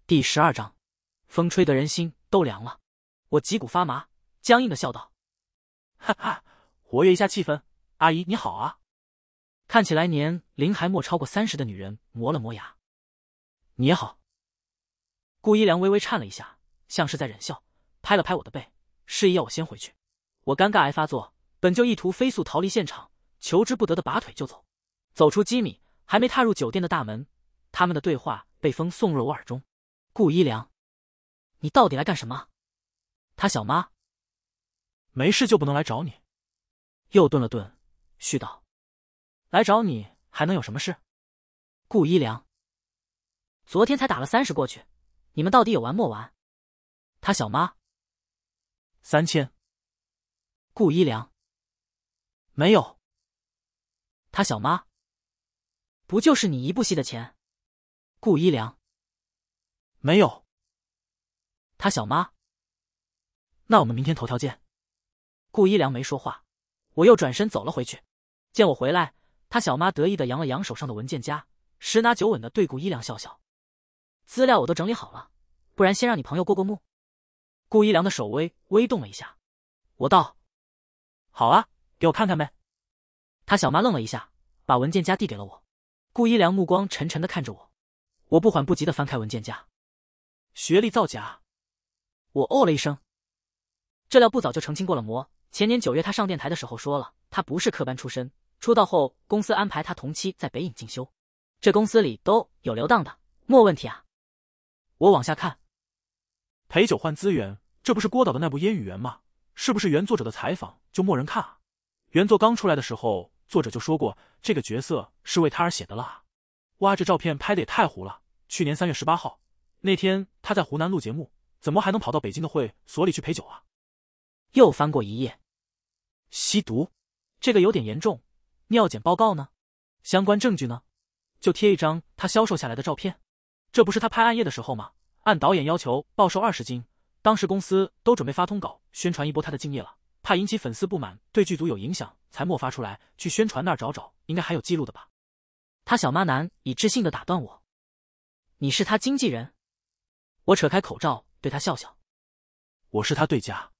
第12章，风吹得人心都凉了。我脊骨发麻，僵硬的笑道：“ 哈哈，活跃一下气氛。阿姨你好啊。” 看起来年龄还莫超过30的女人磨了磨牙：“你也好。”顾一良微微颤了一下，像是在忍笑，拍了拍我的背，示意要我先回去。我尴尬癌发作，本就意图飞速逃离现场，求之不得的拔腿就走。走出几米，还没踏入酒店的大门，他们的对话被风送入我耳中。顾一良，你到底来干什么？他小妈没事就不能来找你。 又顿了顿，絮道：“来找你还能有什么事？”顾一良，昨天才打了30过去，你们到底有完莫完？他小妈 3000。 顾一良， 没有。 他小妈，不就是你一部戏的钱？顾一良， 没有。 他小妈， 那我们明天头条见。 顾一良没说话，我又转身走了回去。见我回来，他小妈得意的扬了扬手上的文件夹，十拿九稳的对顾一良笑笑：“资料我都整理好了，不然先让你朋友过过目。”顾一良的手微动了一下，我道：“ 好啊，给我看看呗。” 他小妈愣了一下，把文件夹递给了我。顾一良目光沉沉的看着我，我不缓不急的翻开文件夹。 学历造假。 我哦了一声。这料不早就澄清过了膜，前年9月他上电台的时候说了，他不是科班出身，出道后公司安排他同期在北影进修，这公司里都有留档的，没问题啊。我往下看， 陪酒换资源，这不是郭导的那部《烟雨园》吗？是不是原作者的采访就没人看啊？原作刚出来的时候，作者就说过这个角色是为他而写的啦。哇，这照片拍的也太糊了。去年3月18号那天他在湖南录节目，怎么还能跑到北京的会所里去陪酒啊？ 又翻过一页， 吸毒， 这个有点严重。尿检报告呢？相关证据呢？就贴一张他销售下来的照片。这不是他拍暗夜的时候吗？按导演要求暴瘦20斤，当时公司都准备发通稿宣传一波他的敬业了，怕引起粉丝不满，对剧组有影响，才没发出来，去宣传那儿找，应该还有记录的吧？他小妈难以置信的打断我：“你是他经纪人？”我扯开口罩对他笑笑：“ 我是他对家。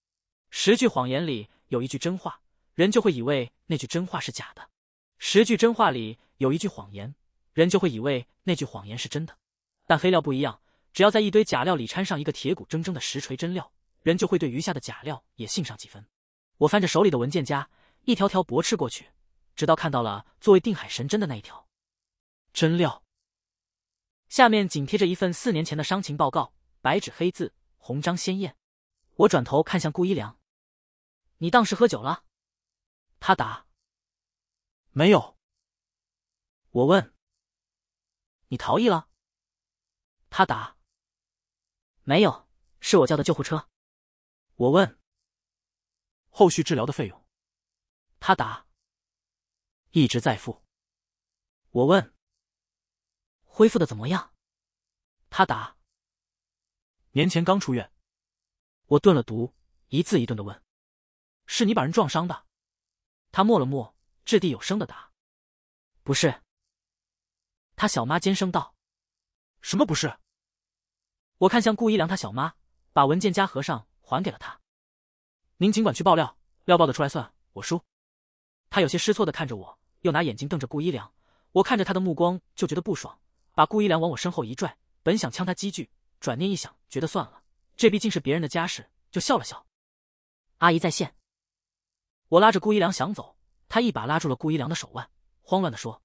10句谎言里有一句真话，人就会以为那句真话是假的；10句真话里有一句谎言，人就会以为那句谎言是真的。但黑料不一样，只要在一堆假料里掺上一个铁骨铮铮的实锤真料，人就会对余下的假料也信上几分。”我翻着手里的文件夹，一条条驳斥过去，直到看到了作为定海神针的那一条真料，下面紧贴着一份4年前的伤情报告，白纸黑字，红章鲜艳。我转头看向顾一良：“你当时喝酒了？”他答：“ 没有。” 我问：“你逃逸了？”他答：“没有，是我叫的救护车。”我问：“ 后续治疗的费用？” 他答：“一直在付。”我问：“恢复的怎么样？”他答：“ 年前刚出院。” 我顿了读，一字一顿的问：“是你把人撞伤的？”他默了默，掷地有声的答：“不是。”他小妈尖声道：“ 什么不是？” 我看向顾一良他小妈，把文件夹合上还给了他：“您尽管去爆料，料报得出来算我输。”他有些失措的看着我，又拿眼睛瞪着顾一良，我看着他的目光就觉得不爽，把顾一良往我身后一拽，本想呛他几句，转念一想，觉得算了，这毕竟是别人的家事，就笑了笑：“阿姨在线。”我拉着顾一良想走，他一把拉住了顾一良的手腕，慌乱地说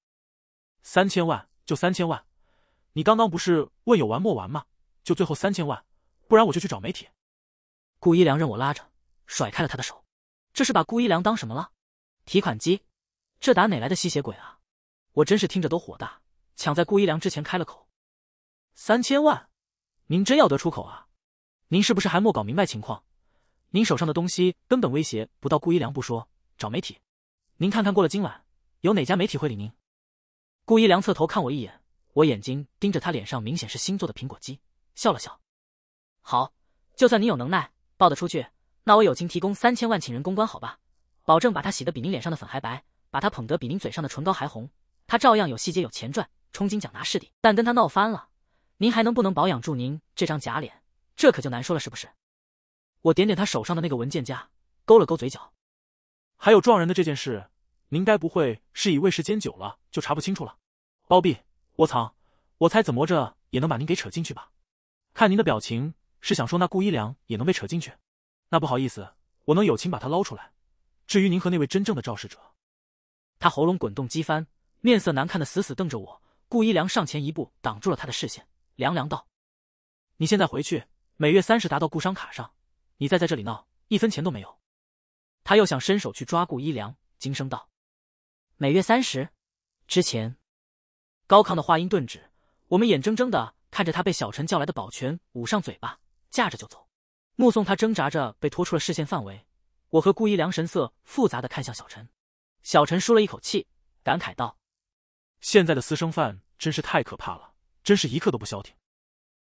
：“3000万就3000万，你刚刚不是问有完没完吗？就最后3000万，不然我就去找媒体。” 顾一良任我拉着，甩开了他的手。这是把顾一良当什么了？提款机？这打哪来的吸血鬼啊？我真是听着都火大，抢在顾一良之前开了口：“3000万，您真要得出口啊？您是不是还没搞明白情况？您手上的东西根本威胁不到顾一良不说，找媒体？您看看过了今晚，有哪家媒体会理您？”顾一良侧头看我一眼，我眼睛盯着他脸上明显是新做的苹果肌，笑了笑：“好，就算你有能耐报得出去，那我友情提供3000万请人公关好吧？保证把他洗得比您脸上的粉还白，把他捧得比您嘴上的唇膏还红，他照样有细节有钱赚，冲金奖拿视帝。但跟他闹翻了， 您还能不能保养住您这张假脸？这可就难说了，是不是？我点点他手上的那个文件夹，勾了勾嘴角。 还有撞人的这件事，您该不会是以为时间久了就查不清楚了？包庇、窝藏，我猜怎么着也能把您给扯进去吧？看您的表情，是想说那顾一良也能被扯进去？那不好意思，我能友情把他捞出来。至于您和那位真正的肇事者…… 他喉咙滚动激翻，面色难看的死死瞪着我。顾一良上前一步挡住了他的视线，凉凉道：“你现在回去，每月30达到顾商卡上，你再在这里闹，1分钱都没有。”他又想伸手去抓顾一良，惊声道：“每月30？之前……”高亢的话音顿止，我们眼睁睁的看着他被小陈叫来的保全捂上嘴巴，架着就走，目送他挣扎着被拖出了视线范围。我和顾一良神色复杂的看向小陈，小陈舒了一口气，感慨道：“ 现在的私生饭真是太可怕了，真是一刻都不消停。”